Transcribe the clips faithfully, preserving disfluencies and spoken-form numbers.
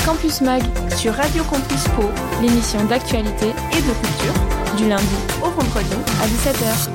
Campus Mag sur Radio Campus Pau, l'émission d'actualité et de culture, du lundi au vendredi à dix-sept heures.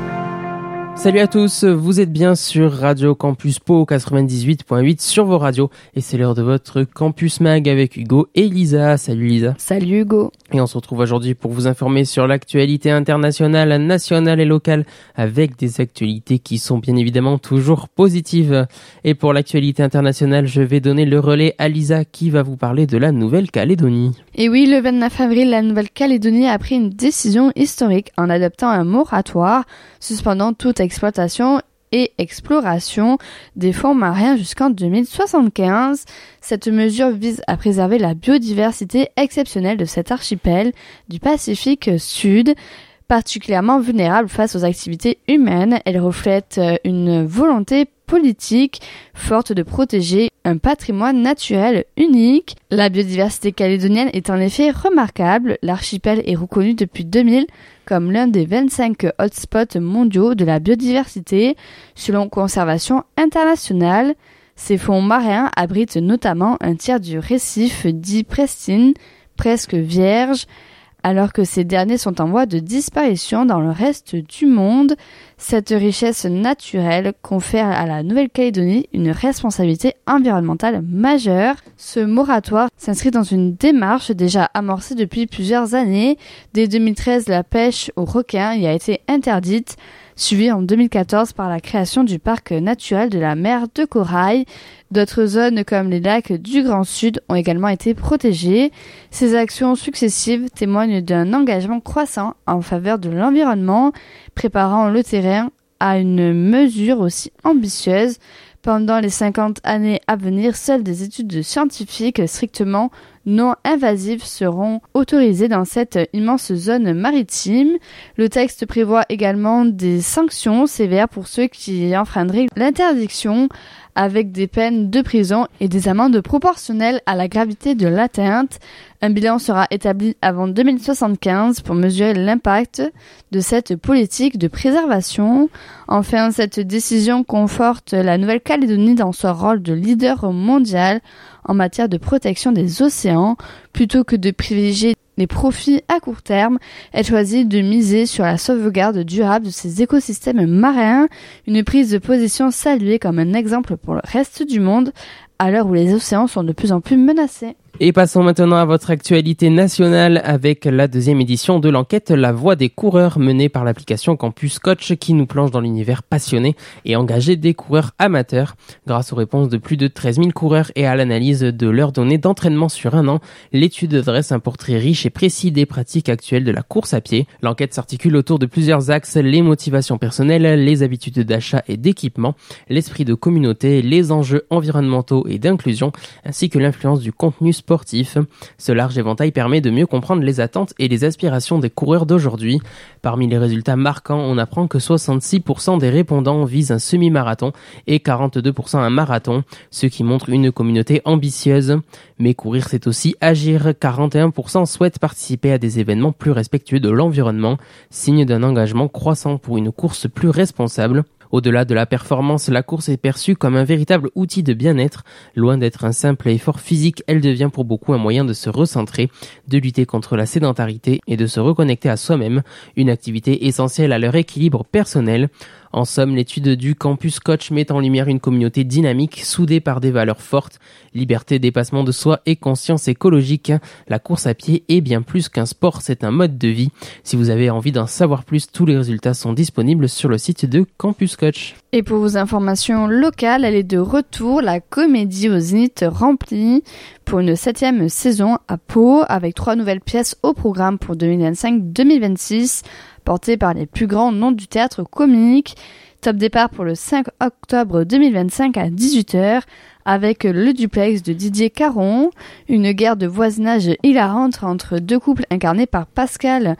Salut à tous, vous êtes bien sur Radio Campus Pau quatre-vingt-dix-huit point huit sur vos radios et c'est l'heure de votre Campus Mag avec Hugo et Lisa. Salut Lisa. Salut Hugo. Et on se retrouve aujourd'hui pour vous informer sur l'actualité internationale, nationale et locale avec des actualités qui sont bien évidemment toujours positives. Et pour l'actualité internationale, je vais donner le relais à Lisa qui va vous parler de la Nouvelle-Calédonie. Et oui, le vingt-neuf avril, la Nouvelle-Calédonie a pris une décision historique en adoptant un moratoire suspendant toute exploitation et exploration des fonds marins jusqu'en deux mille soixante-quinze. Cette mesure vise à préserver la biodiversité exceptionnelle de cet archipel du Pacifique Sud, particulièrement vulnérable face aux activités humaines. Elle reflète une volonté politique forte de protéger un patrimoine naturel unique. La biodiversité calédonienne est en effet remarquable. L'archipel est reconnu depuis deux mille comme l'un des vingt-cinq hotspots mondiaux de la biodiversité selon Conservation Internationale. Ces fonds marins abritent notamment un tiers du récif dit pristine, presque vierge, alors que ces derniers sont en voie de disparition dans le reste du monde. Cette richesse naturelle confère à la Nouvelle-Calédonie une responsabilité environnementale majeure. Ce moratoire s'inscrit dans une démarche déjà amorcée depuis plusieurs années. Dès deux mille treize, la pêche aux requins y a été interdite, suivie en deux mille quatorze par la création du parc naturel de la mer de Corail. D'autres zones comme les lacs du Grand Sud ont également été protégées. Ces actions successives témoignent d'un engagement croissant en faveur de l'environnement, préparant le terrain à une mesure aussi ambitieuse. Pendant les cinquante années à venir, seules des études scientifiques strictement non invasives seront autorisées dans cette immense zone maritime. Le texte prévoit également des sanctions sévères pour ceux qui enfreindraient l'interdiction, avec des peines de prison et des amendes proportionnelles à la gravité de l'atteinte. Un bilan sera établi avant deux mille soixante-quinze pour mesurer l'impact de cette politique de préservation. Enfin, cette décision conforte la Nouvelle-Calédonie dans son rôle de leader mondial en matière de protection des océans. Plutôt que de privilégier les profits à court terme, elle choisit de miser sur la sauvegarde durable de ces écosystèmes marins, une prise de position saluée comme un exemple pour le reste du monde, à l'heure où les océans sont de plus en plus menacés. Et passons maintenant à votre actualité nationale avec la deuxième édition de l'enquête La Voix des coureurs menée par l'application Campus Coach qui nous plonge dans l'univers passionné et engagé des coureurs amateurs. Grâce aux réponses de plus de treize mille coureurs et à l'analyse de leurs données d'entraînement sur un an, l'étude dresse un portrait riche et précis des pratiques actuelles de la course à pied. L'enquête s'articule autour de plusieurs axes, les motivations personnelles, les habitudes d'achat et d'équipement, l'esprit de communauté, les enjeux environnementaux et d'inclusion, ainsi que l'influence du contenu sportif. Sportif. Ce large éventail permet de mieux comprendre les attentes et les aspirations des coureurs d'aujourd'hui. Parmi les résultats marquants, on apprend que soixante-six pour cent des répondants visent un semi-marathon et quarante-deux pour cent un marathon, ce qui montre une communauté ambitieuse. Mais courir, c'est aussi agir. quarante et un pour cent souhaitent participer à des événements plus respectueux de l'environnement, signe d'un engagement croissant pour une course plus responsable. Au-delà de la performance, la course est perçue comme un véritable outil de bien-être. Loin d'être un simple effort physique, elle devient pour beaucoup un moyen de se recentrer, de lutter contre la sédentarité et de se reconnecter à soi-même, une activité essentielle à leur équilibre personnel. En somme, l'étude du Campus Coach met en lumière une communauté dynamique, soudée par des valeurs fortes, liberté, dépassement de soi et conscience écologique. La course à pied est bien plus qu'un sport, c'est un mode de vie. Si vous avez envie d'en savoir plus, tous les résultats sont disponibles sur le site de Campus Coach. Et pour vos informations locales, elle est de retour, la comédie au Zénith remplie pour une septième saison à Pau, avec trois nouvelles pièces au programme pour deux mille vingt-cinq deux mille vingt-six, portées par les plus grands noms du théâtre comique. Top départ pour le cinq octobre deux mille vingt-cinq à dix-huit heures, avec Le Duplex de Didier Caron, une guerre de voisinage hilarante entre deux couples incarnés par Pascal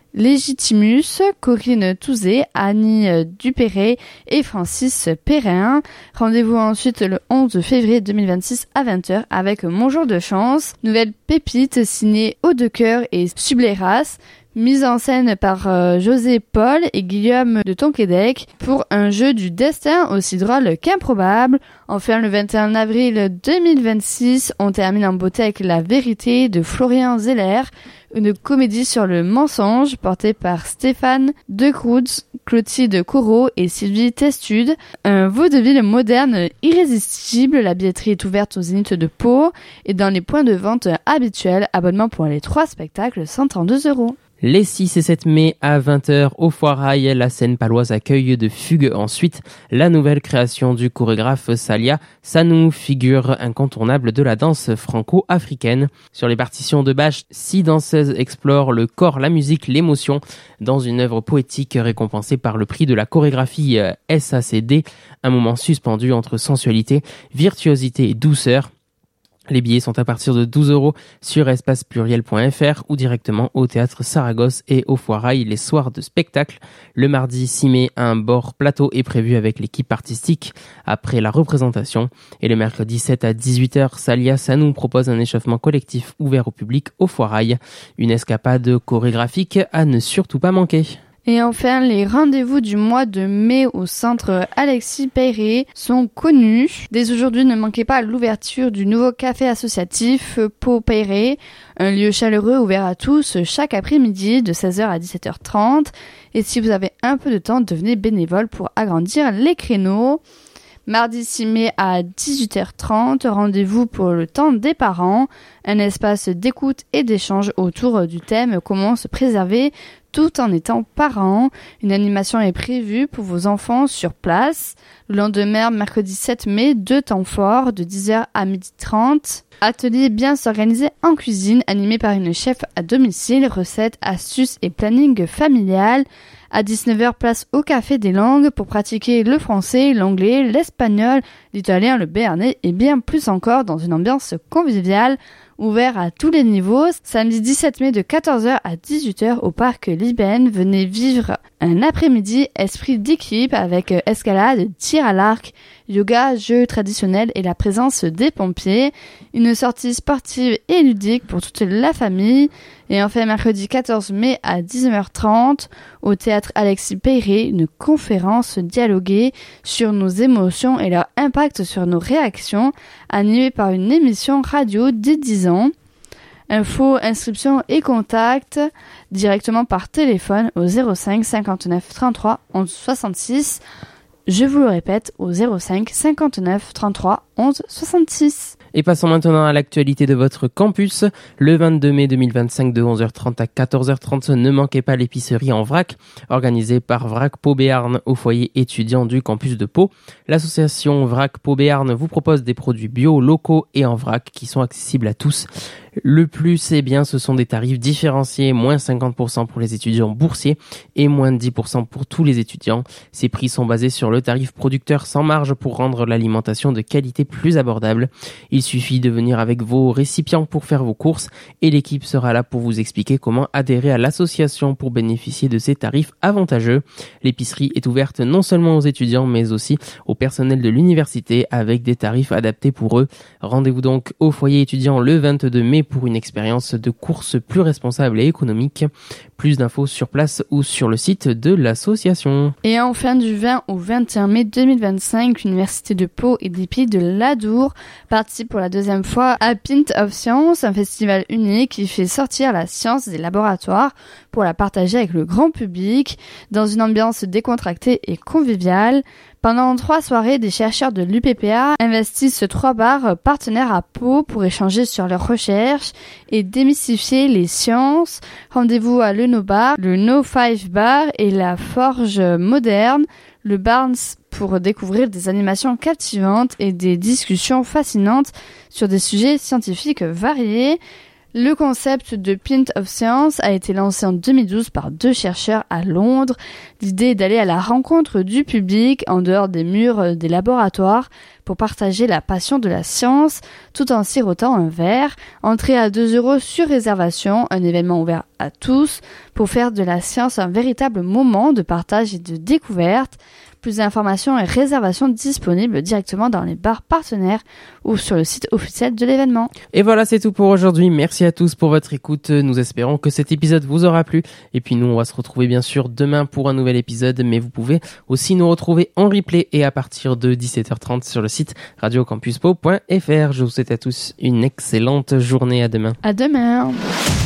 Légitimus, Corinne Touzé, Annie Dupéré et Francis Perrin. Rendez-vous ensuite le onze février deux mille vingt-six à vingt heures avec Mon jour de chance, nouvelle pépite signée Haut de Cœur et Subleras, mise en scène par euh, José Paul et Guillaume de Tonquédec pour un jeu du destin aussi drôle qu'improbable. Enfin, le vingt et un avril deux mille vingt-six, on termine en beauté avec La Vérité de Florian Zeller, une comédie sur le mensonge portée par Stéphane De Cruz, Clotilde Corot et Sylvie Testude. Un vaudeville moderne irrésistible. La billetterie est ouverte au Zénith de Pau et dans les points de vente habituels. Abonnement pour les trois spectacles, cent trente-deux euros. Les six et sept mai à vingt heures au Foirail, la scène paloise accueille de Fugue ensuite la nouvelle création du chorégraphe Salia Sanou, figure incontournable de la danse franco-africaine. Sur les partitions de Bach, six danseuses explorent le corps, la musique, l'émotion dans une œuvre poétique récompensée par le prix de la chorégraphie S A C D, un moment suspendu entre sensualité, virtuosité et douceur. Les billets sont à partir de douze euros sur espace pluriel point f r ou directement au Théâtre Saragosse et au Foirail les soirs de spectacle. Le mardi six mai, un bord plateau est prévu avec l'équipe artistique après la représentation. Et le mercredi sept à dix-huit heures, Salia Sanou propose un échauffement collectif ouvert au public au Foirail. Une escapade chorégraphique à ne surtout pas manquer. Et enfin, les rendez-vous du mois de mai au centre Alexis Peyret sont connus. Dès aujourd'hui, ne manquez pas l'ouverture du nouveau café associatif Pau Peyret, un lieu chaleureux ouvert à tous chaque après-midi de seize heures à dix-sept heures trente. Et si vous avez un peu de temps, devenez bénévole pour agrandir les créneaux. Mardi six mai à dix-huit heures trente, rendez-vous pour le temps des parents, un espace d'écoute et d'échange autour du thème « Comment se préserver tout en étant parent ». Une animation est prévue pour vos enfants sur place. Le lendemain, mercredi sept mai, deux temps forts de dix heures à midi trente. Atelier bien s'organiser en cuisine, animé par une chef à domicile, recettes, astuces et planning familial. À dix-neuf heures, place au Café des Langues pour pratiquer le français, l'anglais, l'espagnol, l'italien, le béarnais et bien plus encore dans une ambiance conviviale, ouvert à tous les niveaux. Samedi dix-sept mai de quatorze heures à dix-huit heures au parc Liben, venez vivre un après-midi esprit d'équipe avec escalade, tir à l'arc, yoga, jeux traditionnels et la présence des pompiers. Une sortie sportive et ludique pour toute la famille. Et enfin, mercredi quatorze mai à dix-neuf heures trente, au Théâtre Alexis Peyret, une conférence dialoguée sur nos émotions et leur impact sur nos réactions, animée par une émission radio dès dix ans. Infos, inscriptions et contacts directement par téléphone au zéro cinq cinquante-neuf trente-trois onze soixante-six. Je vous le répète, au zéro cinq cinquante-neuf trente-trois onze soixante-six. Et passons maintenant à l'actualité de votre campus. Le vingt-deux mai deux mille vingt-cinq de onze heures trente à quatorze heures trente, ne manquez pas l'épicerie en vrac, organisée par Vrac Pau Béarn au foyer étudiant du campus de Pau. L'association Vrac Pau Béarn vous propose des produits bio, locaux et en vrac qui sont accessibles à tous. Le plus, eh bien, ce sont des tarifs différenciés, moins cinquante pour cent pour les étudiants boursiers et moins dix pour cent pour tous les étudiants. Ces prix sont basés sur le tarif producteur sans marge pour rendre l'alimentation de qualité plus abordable. Il suffit de venir avec vos récipients pour faire vos courses et l'équipe sera là pour vous expliquer comment adhérer à l'association pour bénéficier de ces tarifs avantageux. L'épicerie est ouverte non seulement aux étudiants mais aussi au personnel de l'université avec des tarifs adaptés pour eux. Rendez-vous donc au foyer étudiant le vingt-deux mai pour une expérience de course plus responsable et économique. Plus d'infos sur place ou sur le site de l'association. Et enfin, du vingt au vingt et un mai deux mille vingt-cinq, l'Université de Pau et des Pays de l'Adour participe pour la deuxième fois à Pint of Science, un festival unique qui fait sortir la science des laboratoires pour la partager avec le grand public dans une ambiance décontractée et conviviale. Pendant trois soirées, des chercheurs de l'U P P A investissent trois bars partenaires à Pau pour échanger sur leurs recherches et démystifier les sciences. Rendez-vous à le No Bar, le No Five Bar et la Forge Moderne, le Barnes pour découvrir des animations captivantes et des discussions fascinantes sur des sujets scientifiques variés. Le concept de Pint of Science a été lancé en deux mille douze par deux chercheurs à Londres. L'idée est d'aller à la rencontre du public en dehors des murs des laboratoires pour partager la passion de la science tout en sirotant un verre. Entrée à deux euros sur réservation, un événement ouvert à tous pour faire de la science un véritable moment de partage et de découverte. Plus d'informations et réservations disponibles directement dans les bars partenaires ou sur le site officiel de l'événement. Et voilà, c'est tout pour aujourd'hui. Merci à tous pour votre écoute. Nous espérons que cet épisode vous aura plu. Et puis nous, on va se retrouver bien sûr demain pour un nouvel épisode. Mais vous pouvez aussi nous retrouver en replay et à partir de dix-sept heures trente sur le site radio campus po point f r. Je vous souhaite à tous une excellente journée. À demain. À demain.